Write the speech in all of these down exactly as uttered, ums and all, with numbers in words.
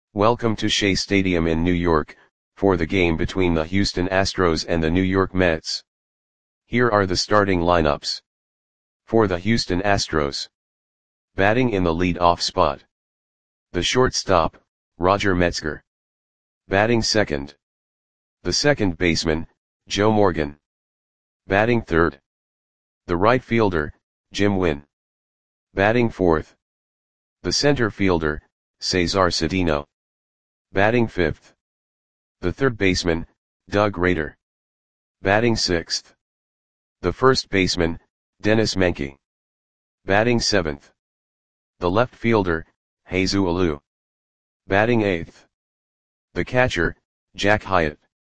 Welcome to Shea Stadium in New York, for the game between the Houston Astros and the New York Mets. Here are the starting lineups. For the Houston Astros. Batting in the lead-off spot. The shortstop, Roger Metzger. Batting second. The second baseman, Joe Morgan. Batting third. The right fielder, Jim Wynn. Batting fourth. The center fielder, Cesar Cedeno. Batting fifth. The third baseman, Doug Rader. Batting sixth. The first baseman, Dennis Menke. Batting seventh. The left fielder, Jesus Alou. Batting eighth. The catcher, Jack Hyatt.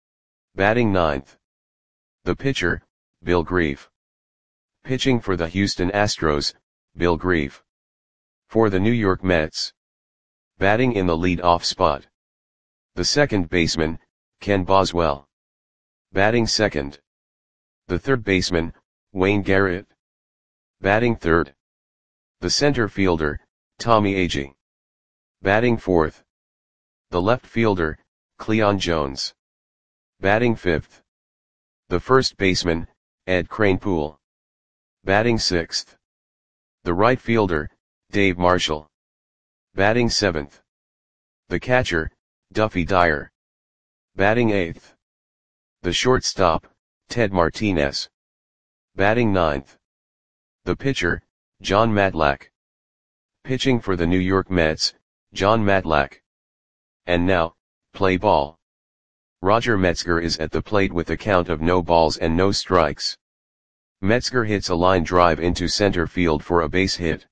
Batting ninth. The pitcher, Bill Grieve. Pitching for the Houston Astros, Bill Grieve. For the New York Mets. Batting in the lead-off spot. The second baseman, Ken Boswell. Batting second. The third baseman, Wayne Garrett. Batting third. The center fielder, Tommy Agee. Batting fourth. The left fielder, Cleon Jones. Batting fifth. The first baseman, Ed Kranepool. Batting sixth. The right fielder, Dave Marshall. Batting seventh. The catcher, Duffy Dyer. Batting eighth. The shortstop, Ted Martinez. Batting ninth. The pitcher, Jon Matlack. Pitching for the New York Mets, Jon Matlack. And now, play ball. Roger Metzger is at the plate with a count of no balls and no strikes. Metzger hits a line drive into center field for a base hit.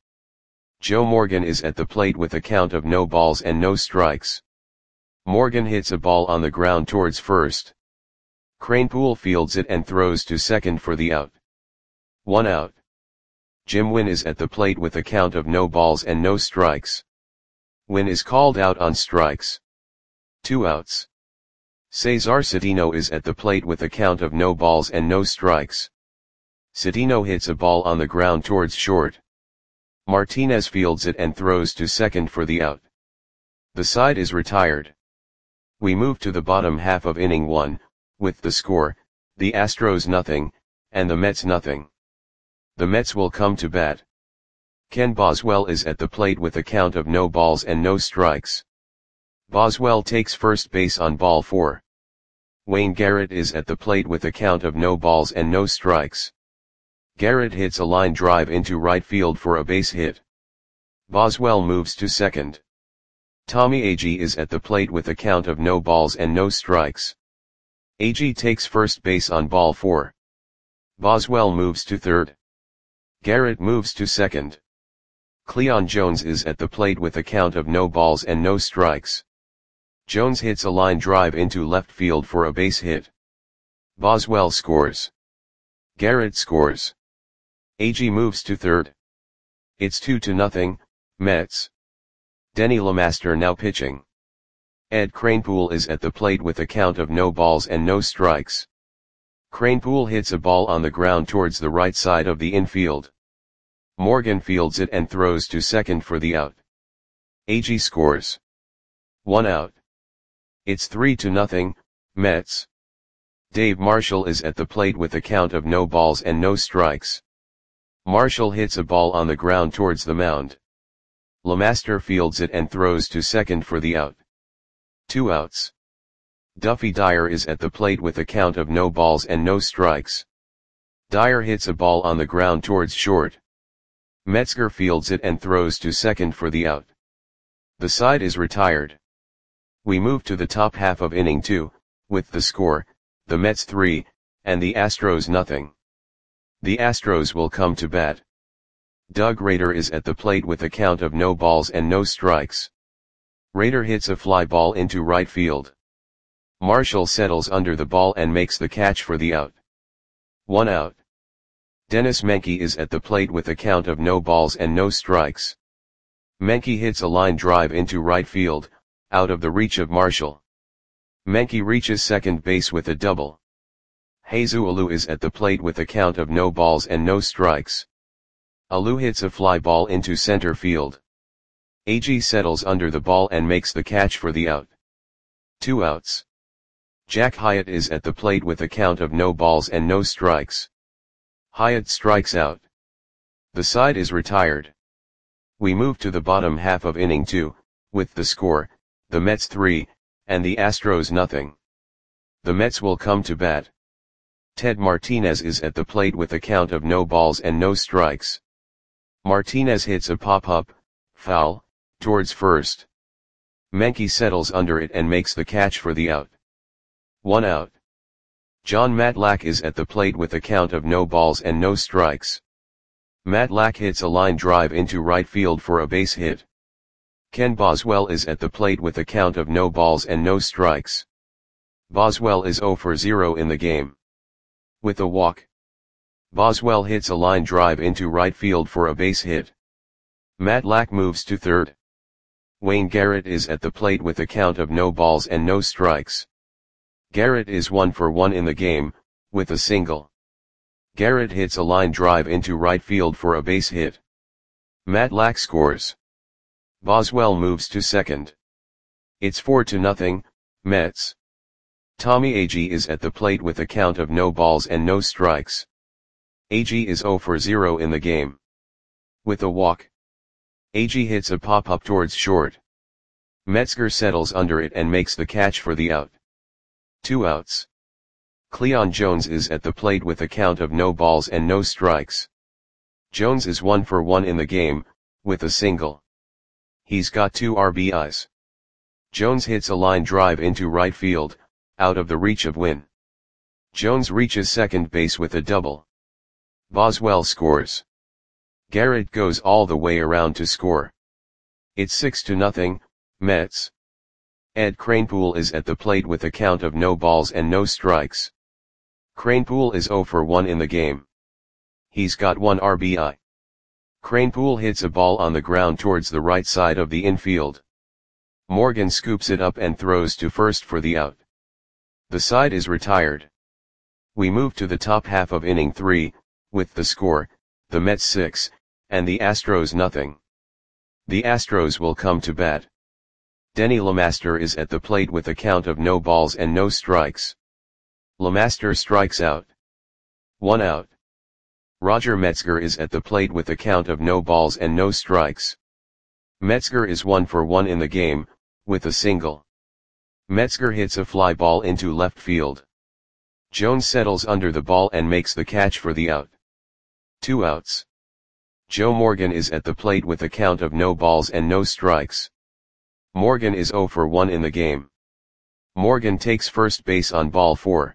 Joe Morgan is at the plate with a count of no balls and no strikes. Morgan hits a ball on the ground towards first. Kranepool fields it and throws to second for the out. One out. Jim Wynn is at the plate with a count of no balls and no strikes. Wynn is called out on strikes. Two outs. Cesar Cedeno is at the plate with a count of no balls and no strikes. Cedeno hits a ball on the ground towards short. Martinez fields it and throws to second for the out. The side is retired. We move to the bottom half of inning one, with the score, the Astros nothing, and the Mets nothing. The Mets will come to bat. Ken Boswell is at the plate with a count of no balls and no strikes. Boswell takes first base on ball four. Wayne Garrett is at the plate with a count of no balls and no strikes. Garrett hits a line drive into right field for a base hit. Boswell moves to second. Tommy Agee is at the plate with a count of no balls and no strikes. Agee takes first base on ball four. Boswell moves to third. Garrett moves to second. Cleon Jones is at the plate with a count of no balls and no strikes. Jones hits a line drive into left field for a base hit. Boswell scores. Garrett scores. Agee moves to third. It's two to nothing, Mets. Denny LeMaster now pitching. Ed Kranepool is at the plate with a count of no balls and no strikes. Kranepool hits a ball on the ground towards the right side of the infield. Morgan fields it and throws to second for the out. Agee scores. One out. It's three to nothing, Mets. Dave Marshall is at the plate with a count of no balls and no strikes. Marshall hits a ball on the ground towards the mound. LeMaster fields it and throws to second for the out. Two outs. Duffy Dyer is at the plate with a count of no balls and no strikes. Dyer hits a ball on the ground towards short. Metzger fields it and throws to second for the out. The side is retired. We move to the top half of inning two, with the score, the Mets three, and the Astros nothing. The Astros will come to bat. Doug Rader is at the plate with a count of no balls and no strikes. Rader hits a fly ball into right field. Marshall settles under the ball and makes the catch for the out. One out. Dennis Menke is at the plate with a count of no balls and no strikes. Menke hits a line drive into right field, out of the reach of Marshall. Menke reaches second base with a double. Jesus Alou is at the plate with a count of no balls and no strikes. Alou hits a fly ball into center field. A G settles under the ball and makes the catch for the out. Two outs. Jack Hyatt is at the plate with a count of no balls and no strikes. Hyatt strikes out. The side is retired. We move to the bottom half of inning two, with the score, the Mets three, and the Astros nothing. The Mets will come to bat. Ted Martinez is at the plate with a count of no balls and no strikes. Martinez hits a pop-up, foul, towards first. Menke settles under it and makes the catch for the out. One out. John Matlack is at the plate with a count of no balls and no strikes. Matlack hits a line drive into right field for a base hit. Ken Boswell is at the plate with a count of no balls and no strikes. Boswell is zero for zero in the game. With a walk. Boswell hits a line drive into right field for a base hit. Matlack moves to third. Wayne Garrett is at the plate with a count of no balls and no strikes. Garrett is one for one in the game, with a single. Garrett hits a line drive into right field for a base hit. Matlack scores. Boswell moves to second. It's four to nothing, Mets. Tommy Agee is at the plate with a count of no balls and no strikes. Agee is zero for zero in the game. With a walk. Agee hits a pop-up towards short. Metzger settles under it and makes the catch for the out. Two outs. Cleon Jones is at the plate with a count of no balls and no strikes. Jones is one for one in the game, with a single. He's got two R B Is. Jones hits a line drive into right field, out of the reach of Wynn. Jones reaches second base with a double. Boswell scores. Garrett goes all the way around to score. It's six to nothing, Mets. Ed Kranepool is at the plate with a count of no balls and no strikes. Kranepool is zero for one in the game. He's got one R B I. Kranepool hits a ball on the ground towards the right side of the infield. Morgan scoops it up and throws to first for the out. The side is retired. We move to the top half of inning three, with the score, the Mets six, and the Astros nothing. The Astros will come to bat. Denny LeMaster is at the plate with a count of no balls and no strikes. LeMaster strikes out. One out. Roger Metzger is at the plate with a count of no balls and no strikes. Metzger is one for one in the game, with a single. Metzger hits a fly ball into left field. Jones settles under the ball and makes the catch for the out. Two outs. Joe Morgan is at the plate with a count of no balls and no strikes. Morgan is zero for one in the game. Morgan takes first base on ball four.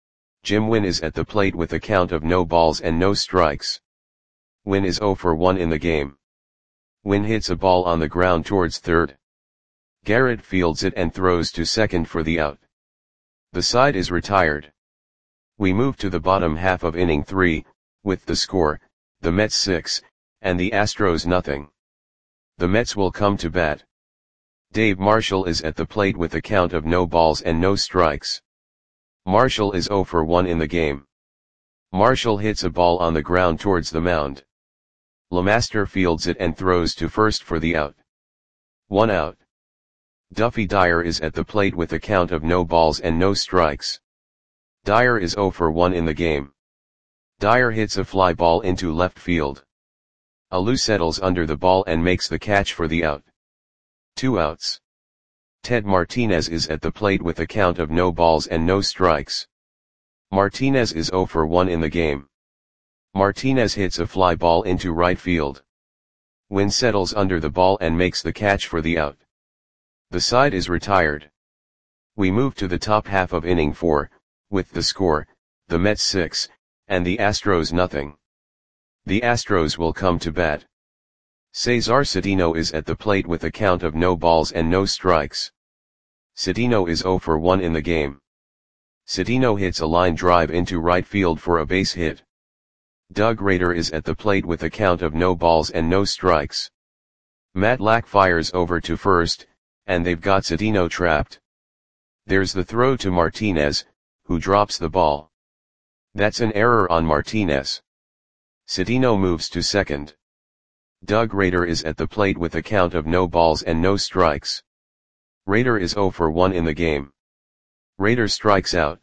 Jim Wynn is at the plate with a count of no balls and no strikes. Wynn is zero for one in the game. Wynn hits a ball on the ground towards third. Garrett fields it and throws to second for the out. The side is retired. We move to the bottom half of inning three, with the score, the Mets six, and the Astros nothing. The Mets will come to bat. Dave Marshall is at the plate with a count of no balls and no strikes. Marshall is zero for one in the game. Marshall hits a ball on the ground towards the mound. LeMaster fields it and throws to first for the out. One out. Duffy Dyer is at the plate with a count of no balls and no strikes. Dyer is zero for one in the game. Dyer hits a fly ball into left field. Alou settles under the ball and makes the catch for the out. Two outs. Ted Martinez is at the plate with a count of no balls and no strikes. Martinez is zero for one in the game. Martinez hits a fly ball into right field. Wynn settles under the ball and makes the catch for the out. The side is retired. We move to the top half of inning four, with the score, the Mets six, and the Astros nothing. The Astros will come to bat. Cesar Cedeno is at the plate with a count of no balls and no strikes. Cedeno is zero for one in the game. Cedeno hits a line drive into right field for a base hit. Doug Rader is at the plate with a count of no balls and no strikes. Matlack fires over to first, and they've got Cedeno trapped. There's the throw to Martinez, who drops the ball. That's an error on Martinez. Cedeno moves to second. Doug Rader is at the plate with a count of no balls and no strikes. Rader is zero for one in the game. Rader strikes out.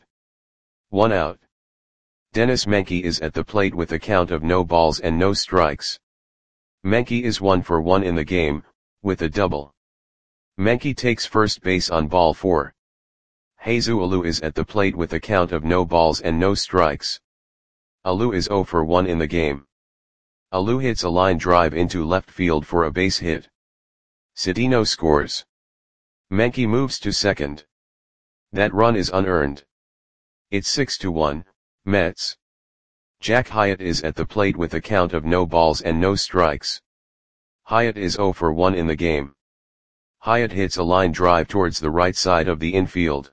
One out. Dennis Menke is at the plate with a count of no balls and no strikes. Menke is one for one in the game, with a double. Menke takes first base on ball four. Jesus Alou is at the plate with a count of no balls and no strikes. Alou is zero for one in the game. Alou hits a line drive into left field for a base hit. Cedeno scores. Menke moves to second. That run is unearned. It's six to one, Mets. Jack Hyatt is at the plate with a count of no balls and no strikes. Hyatt is zero for one in the game. Hyatt hits a line drive towards the right side of the infield.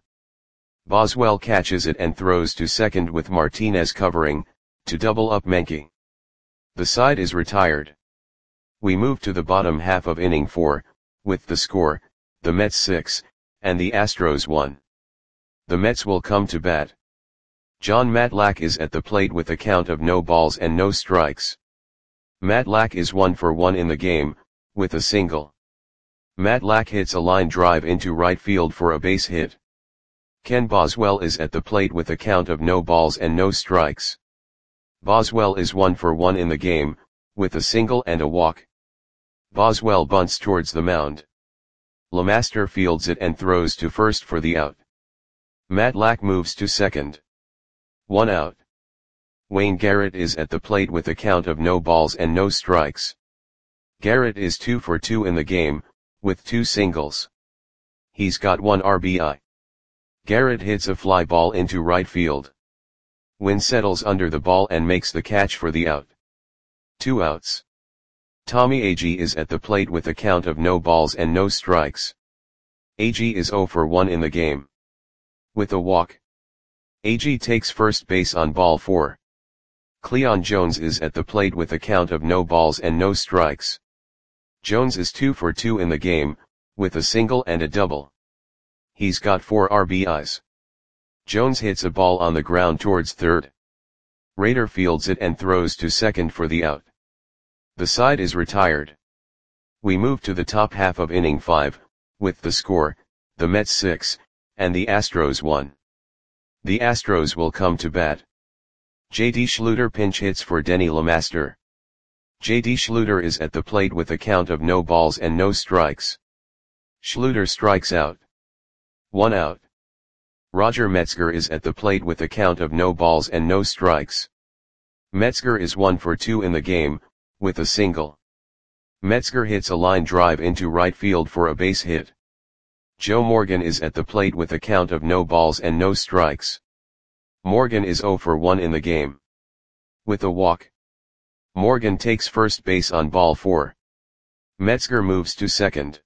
Boswell catches it and throws to second with Martinez covering, to double up Menke. The side is retired. We move to the bottom half of inning four, with the score, the Mets six, and the Astros one. The Mets will come to bat. John Matlack is at the plate with a count of no balls and no strikes. Matlack is one for one in the game, with a single. Matlack hits a line drive into right field for a base hit. Ken Boswell is at the plate with a count of no balls and no strikes. Boswell is one for one in the game, with a single and a walk. Boswell bunts towards the mound. LeMaster fields it and throws to first for the out. Matlack moves to second. One out. Wayne Garrett is at the plate with a count of no balls and no strikes. Garrett is two for two in the game, with two singles. He's got one R B I. Garrett hits a fly ball into right field. Wynn settles under the ball and makes the catch for the out. Two outs. Tommy Agee is at the plate with a count of no balls and no strikes. Agee is zero for one in the game. With a walk. Agee takes first base on ball four. Cleon Jones is at the plate with a count of no balls and no strikes. Jones is two for two in the game, with a single and a double. He's got four R B Is. Jones hits a ball on the ground towards third. Rader fields it and throws to second for the out. The side is retired. We move to the top half of inning five, with the score, the Mets six, and the Astros one. The Astros will come to bat. J D Schluter pinch hits for Denny LeMaster. J D Schluter is at the plate with a count of no balls and no strikes. Schluter strikes out. One out. Roger Metzger is at the plate with a count of no balls and no strikes. Metzger is one for two in the game, with a single. Metzger hits a line drive into right field for a base hit. Joe Morgan is at the plate with a count of no balls and no strikes. Morgan is zero for one in the game. With a walk. Morgan takes first base on ball four. Metzger moves to second.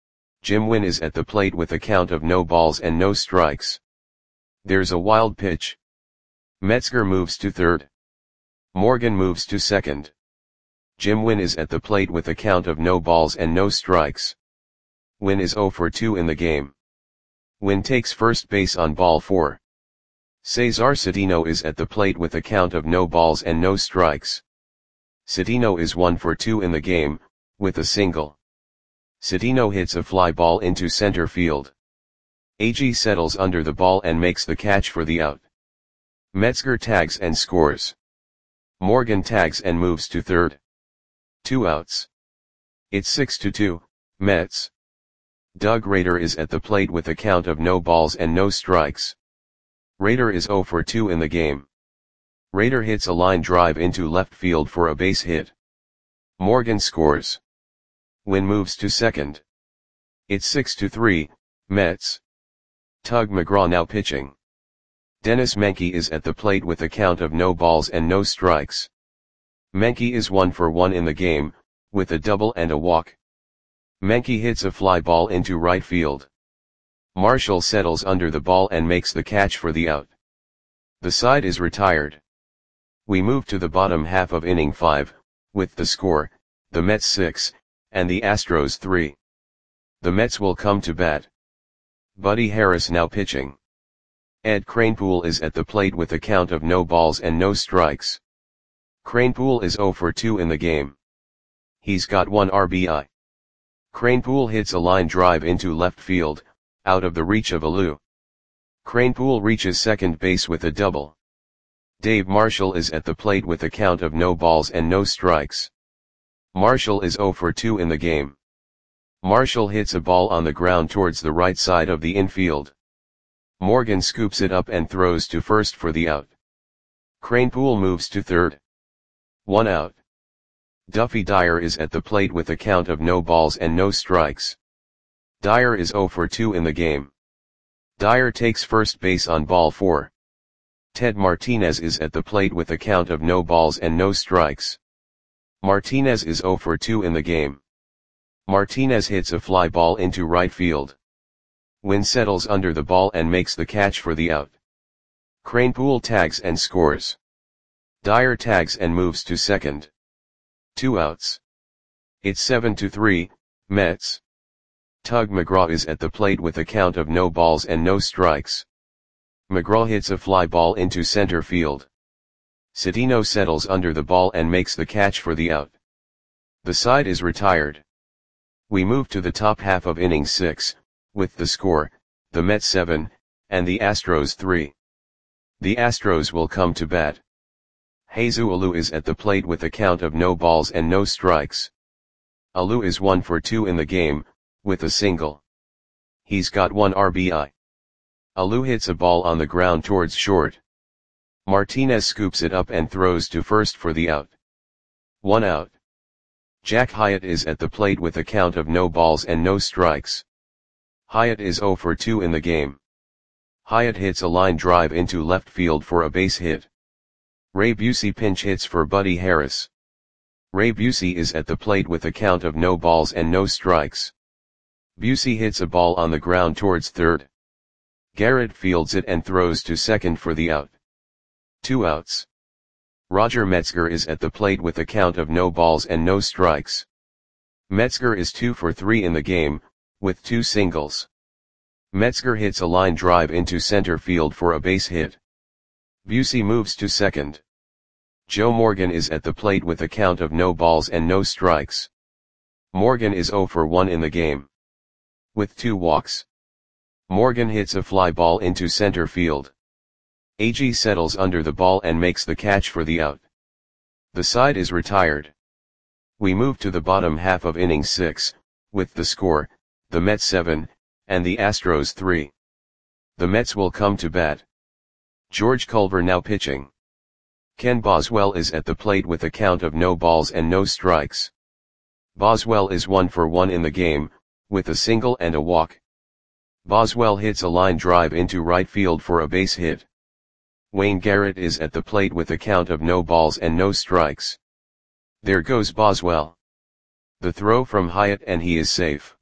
Jim Wynn is at the plate with a count of no balls and no strikes. There's a wild pitch. Metzger moves to third. Morgan moves to second. Jim Wynn is at the plate with a count of no balls and no strikes. Wynn is zero for two in the game. Wynn takes first base on ball four. Cesar Cedeno is at the plate with a count of no balls and no strikes. Cedeno is one for two in the game, with a single. Cedeno hits a fly ball into center field. Agee settles under the ball and makes the catch for the out. Metzger tags and scores. Morgan tags and moves to third. Two outs. It's six to two, Mets. Doug Rader is at the plate with a count of no balls and no strikes. Rader is zero for two in the game. Rader hits a line drive into left field for a base hit. Morgan scores. Wynn moves to second. It's six to three, Mets. Tug McGraw now pitching. Dennis Menke is at the plate with a count of no balls and no strikes. Menke is one for one in the game, with a double and a walk. Menke hits a fly ball into right field. Marshall settles under the ball and makes the catch for the out. The side is retired. We move to the bottom half of inning five, with the score, the Mets six, and the Astros three. The Mets will come to bat. Buddy Harris now pitching. Ed Kranepool is at the plate with a count of no balls and no strikes. Kranepool is zero for two in the game. He's got one R B I. Kranepool hits a line drive into left field, out of the reach of Alou. Kranepool reaches second base with a double. Dave Marshall is at the plate with a count of no balls and no strikes. Marshall is zero for two in the game. Marshall hits a ball on the ground towards the right side of the infield. Morgan scoops it up and throws to first for the out. Kranepool moves to third. One out. Duffy Dyer is at the plate with a count of no balls and no strikes. Dyer is zero for two in the game. Dyer takes first base on ball four. Ted Martinez is at the plate with a count of no balls and no strikes. Martinez is zero for two in the game. Martinez hits a fly ball into right field. Wynn settles under the ball and makes the catch for the out. Kranepool tags and scores. Dyer tags and moves to second. Two outs. It's seven to three, Mets. Tug McGraw is at the plate with a count of no balls and no strikes. McGraw hits a fly ball into center field. Cedeno settles under the ball and makes the catch for the out. The side is retired. We move to the top half of inning six, with the score, the Mets seven, and the Astros three. The Astros will come to bat. Jesus Alou is at the plate with a count of no balls and no strikes. Alou is one for two in the game, with a single. He's got one R B I. Alou hits a ball on the ground towards short. Martinez scoops it up and throws to first for the out. One out. Jack Hyatt is at the plate with a count of no balls and no strikes. Hyatt is zero for two in the game. Hyatt hits a line drive into left field for a base hit. Ray Busey pinch hits for Buddy Harris. Ray Busey is at the plate with a count of no balls and no strikes. Busey hits a ball on the ground towards third. Garrett fields it and throws to second for the out. Two outs. Roger Metzger is at the plate with a count of no balls and no strikes. Metzger is two for three in the game, with two singles. Metzger hits a line drive into center field for a base hit. Busey moves to second. Joe Morgan is at the plate with a count of no balls and no strikes. Morgan is zero for one in the game. With two walks. Morgan hits a fly ball into center field. A G settles under the ball and makes the catch for the out. The side is retired. We move to the bottom half of inning six, with the score, the Mets seven, and the Astros three. The Mets will come to bat. George Culver now pitching. Ken Boswell is at the plate with a count of no balls and no strikes. Boswell is one for one in the game, with a single and a walk. Boswell hits a line drive into right field for a base hit. Wayne Garrett is at the plate with a count of no balls and no strikes. There goes Boswell. The throw from Hyatt and he is safe.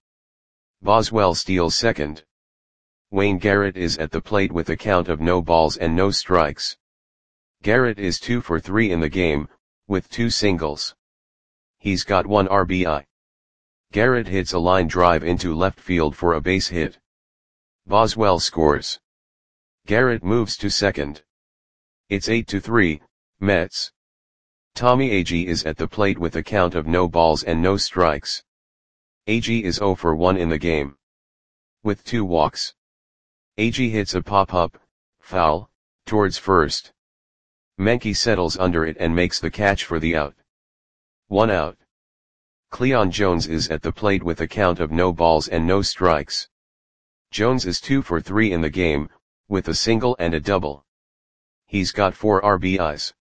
Boswell steals second. Wayne Garrett is at the plate with a count of no balls and no strikes. Garrett is two for three in the game, with two singles. He's got one R B I. Garrett hits a line drive into left field for a base hit. Boswell scores. Garrett moves to second. It's eight to three, Mets. Tommy Agee is at the plate with a count of no balls and no strikes. Agee is zero for one in the game. With two walks. Agee hits a pop-up, foul, towards first. Menke settles under it and makes the catch for the out. One out. Cleon Jones is at the plate with a count of no balls and no strikes. Jones is two for three in the game, with a single and a double. He's got four R B Is.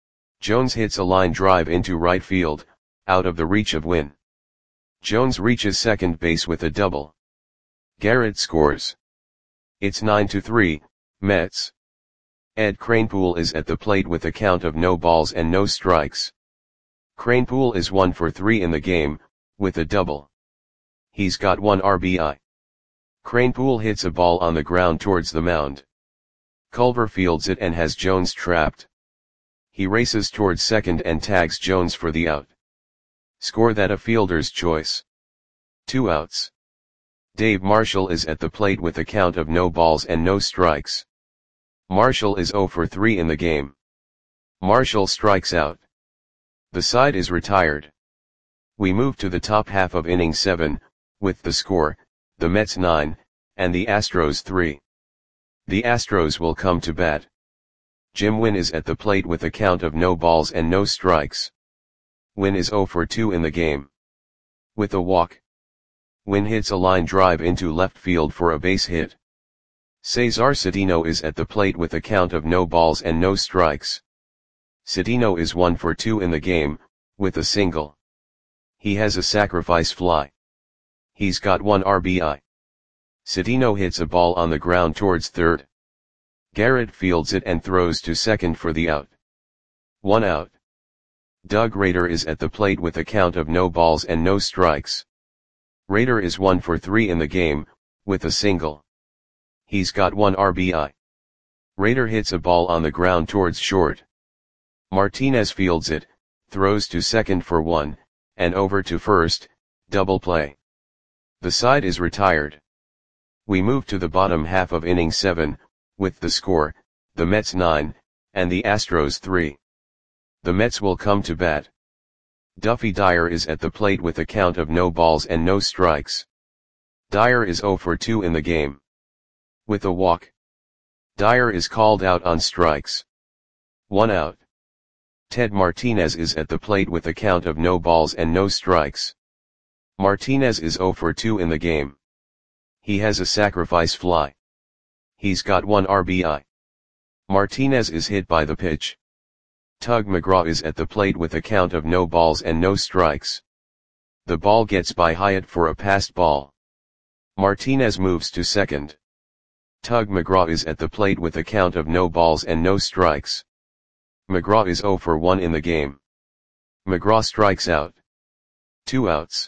Jones hits a line drive into right field, out of the reach of Wynn. Jones reaches second base with a double. Garrett scores. It's nine to three, Mets. Ed Kranepool is at the plate with a count of no balls and no strikes. Kranepool is one for three in the game, with a double. He's got one R B I. Kranepool hits a ball on the ground towards the mound. Culver fields it and has Jones trapped. He races towards second and tags Jones for the out. Score that a fielder's choice. Two outs. Dave Marshall is at the plate with a count of no balls and no strikes. Marshall is zero for three in the game. Marshall strikes out. The side is retired. We move to the top half of inning seven, with the score, the Mets nine, and the Astros three. The Astros will come to bat. Jim Wynn is at the plate with a count of no balls and no strikes. Wynn is oh for two in the game. With a walk, Wynn hits a line drive into left field for a base hit. Cesar Cedeno is at the plate with a count of no balls and no strikes. Cedeno is one for two in the game, with a single. He has a sacrifice fly. He's got one R B I. Cedeno hits a ball on the ground towards third. Garrett fields it and throws to second for the out. One out. Doug Rader is at the plate with a count of no balls and no strikes. Rader is one for three in the game, with a single. He's got one R B I. Rader hits a ball on the ground towards short. Martinez fields it, throws to second for one, and over to first, double play. The side is retired. We move to the bottom half of inning seven, with the score, the Mets nine, and the Astros three. The Mets will come to bat. Duffy Dyer is at the plate with a count of no balls and no strikes. Dyer is oh for two in the game. With a walk, Dyer is called out on strikes. One out. Ted Martinez is at the plate with a count of no balls and no strikes. Martinez is oh for two in the game. He has a sacrifice fly. He's got one R B I. Martinez is hit by the pitch. Tug McGraw is at the plate with a count of no balls and no strikes. The ball gets by Hyatt for a passed ball. Martinez moves to second. Tug McGraw is at the plate with a count of no balls and no strikes. McGraw is oh for one in the game. McGraw strikes out. Two outs.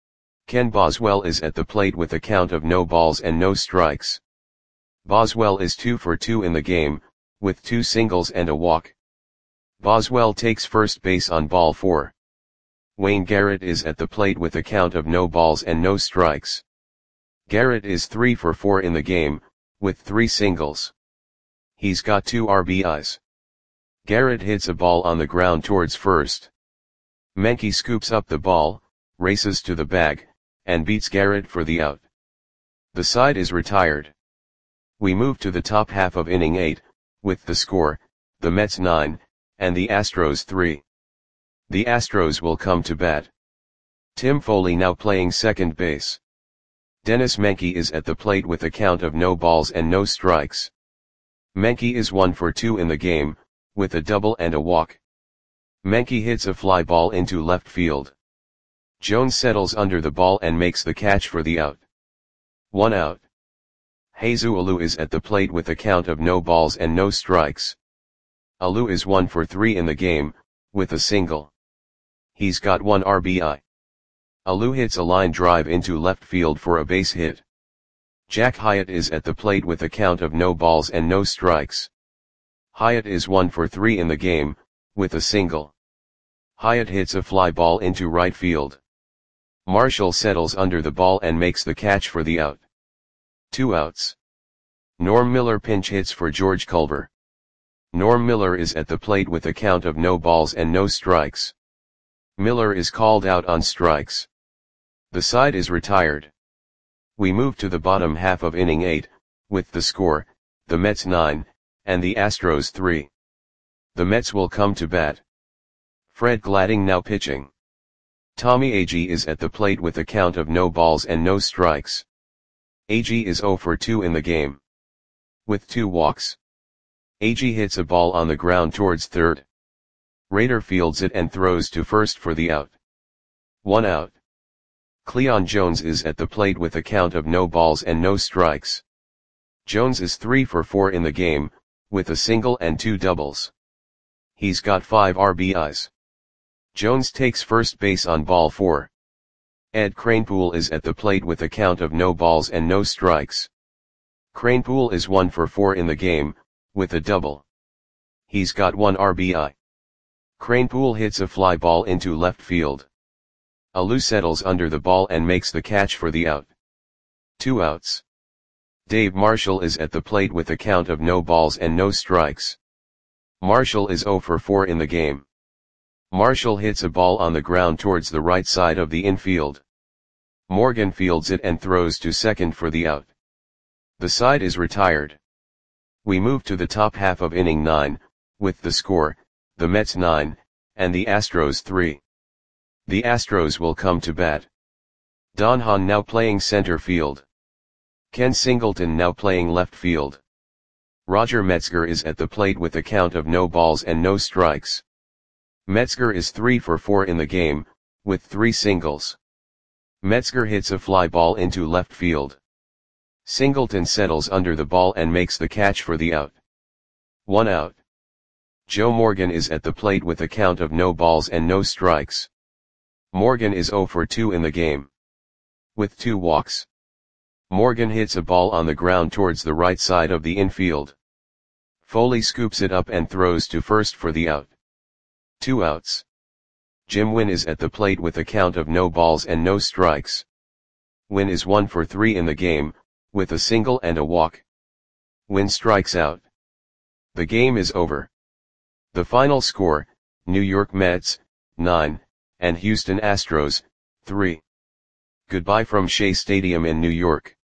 Ken Boswell is at the plate with a count of no balls and no strikes. Boswell is two for two in the game, with two singles and a walk. Boswell takes first base on ball four. Wayne Garrett is at the plate with a count of no balls and no strikes. Garrett is three for four in the game, with three singles. He's got two R B Is. Garrett hits a ball on the ground towards first. Menke scoops up the ball, races to the bag, and beats Garrett for the out. The side is retired. We move to the top half of inning eight, with the score, the Mets nine, and the Astros three. The Astros will come to bat. Tim Foley now playing second base. Dennis Menke is at the plate with a count of no balls and no strikes. Menke is one for two in the game, with a double and a walk. Menke hits a fly ball into left field. Jones settles under the ball and makes the catch for the out. One out. Jesus Alou is at the plate with a count of no balls and no strikes. Alou is one for three in the game, with a single. He's got one R B I. Alou hits a line drive into left field for a base hit. Jack Hyatt is at the plate with a count of no balls and no strikes. Hyatt is one for three in the game, with a single. Hyatt hits a fly ball into right field. Marshall settles under the ball and makes the catch for the out. Two outs. Norm Miller pinch hits for George Culver. Norm Miller is at the plate with a count of no balls and no strikes. Miller is called out on strikes. The side is retired. We move to the bottom half of inning eight, with the score, the Mets nine, and the Astros three. The Mets will come to bat. Fred Gladding now pitching. Tommy Agee is at the plate with a count of no balls and no strikes. Agee is oh for two in the game. With two walks. Agee hits a ball on the ground towards third. Rader fields it and throws to first for the out. One out. Cleon Jones is at the plate with a count of no balls and no strikes. Jones is three for four in the game, with a single and two doubles. He's got five R B Is. Jones takes first base on ball four. Ed Kranepool is at the plate with a count of no balls and no strikes. Kranepool is one for four in the game, with a double. He's got one R B I. Kranepool hits a fly ball into left field. Alou settles under the ball and makes the catch for the out. Two outs. Dave Marshall is at the plate with a count of no balls and no strikes. Marshall is oh for four in the game. Marshall hits a ball on the ground towards the right side of the infield. Morgan fields it and throws to second for the out. The side is retired. We move to the top half of inning nine, with the score, the Mets nine, and the Astros three. The Astros will come to bat. Don Hahn now playing center field. Ken Singleton now playing left field. Roger Metzger is at the plate with a count of no balls and no strikes. Metzger is three for four in the game, with three singles. Metzger hits a fly ball into left field. Singleton settles under the ball and makes the catch for the out. One out. Joe Morgan is at the plate with a count of no balls and no strikes. Morgan is zero for two in the game, with two walks. Morgan hits a ball on the ground towards the right side of the infield. Foley scoops it up and throws to first for the out. Two outs. Jim Wynn is at the plate with a count of no balls and no strikes. Wynn is one for three in the game, with a single and a walk. Wynn strikes out. The game is over. The final score, New York Mets, nine, and Houston Astros, three. Goodbye from Shea Stadium in New York.